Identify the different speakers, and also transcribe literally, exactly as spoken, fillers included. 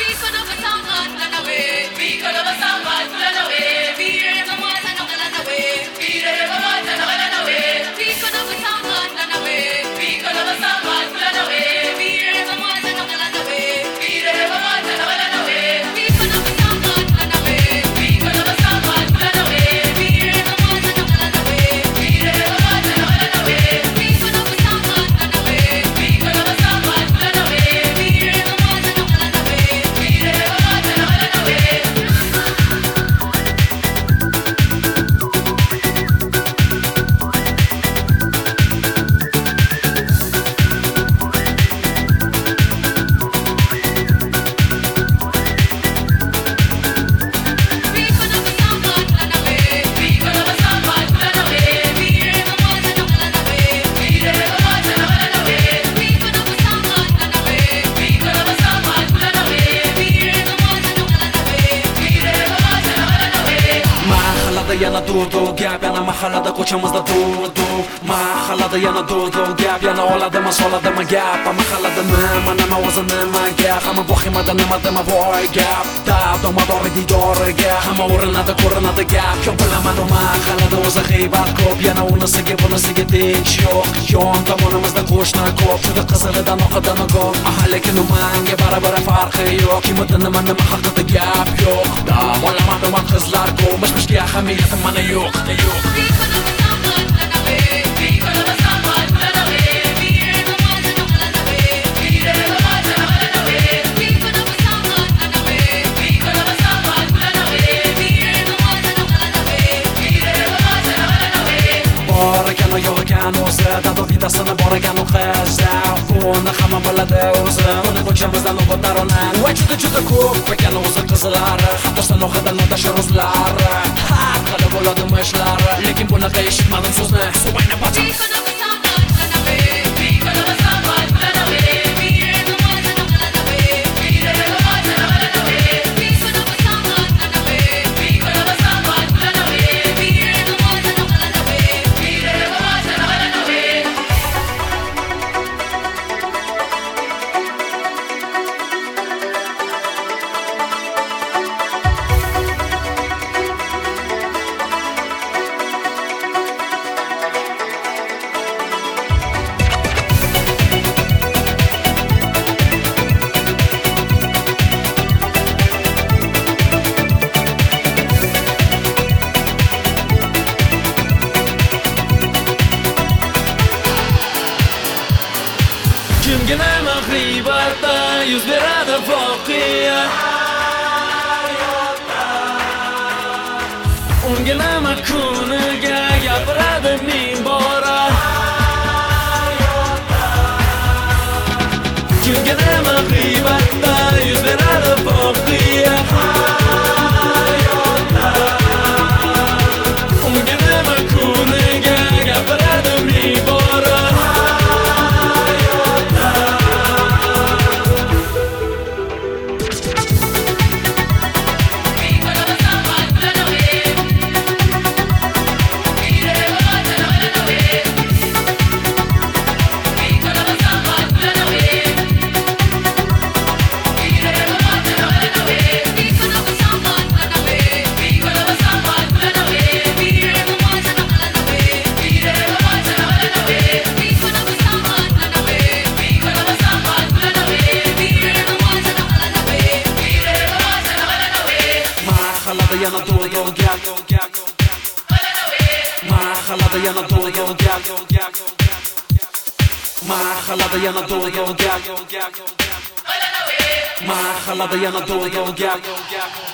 Speaker 1: yana durdu gap yana mahallada ko'chamizda durdu mahallada yana durdu gap yana oladimi soladimi gap mahallada nima nima o'zi nima gap hamma bohimada nima nima voy gap dado madori didoriga hamma o'rinada ko'rinadi gap ko'p bilaman mahallada o'zi g'iybat ko'p yana unisiga bunisiga tech yo'q yon tomonimizda qo'shni ko'p juda qizilidan oqidan ko'p mahallaga nimanga barabar farqi yo'q kimida nima nima haqida gap yo'q dam olaman nima qizlar ko'p mishmishga ahamiyatim mana yo'q yo'q Borakan yo'q ekan o'zi dado vidasini borakan o'qiza uni hamma biladi o'zi uni ko'chamizdan o'g'itlar ona va juda juda ko'p ekan o'zi qizlari hatto sanoqadan nodashar o'zlari har qilib bo'ladi ishlari lekin bunaqa eshitmadim so'zni suvayna bachim Kimgina mag'ribatda yuz beradi voqea Ungina kuniga gapiradi ming bora Kimgina mag'ribatda yuz beradi voqea Ungina kuniga gapiradi ming bora yana durdu gap mahallada yana durdu gap mahallada yana durdu gap mahallada yana durdu gap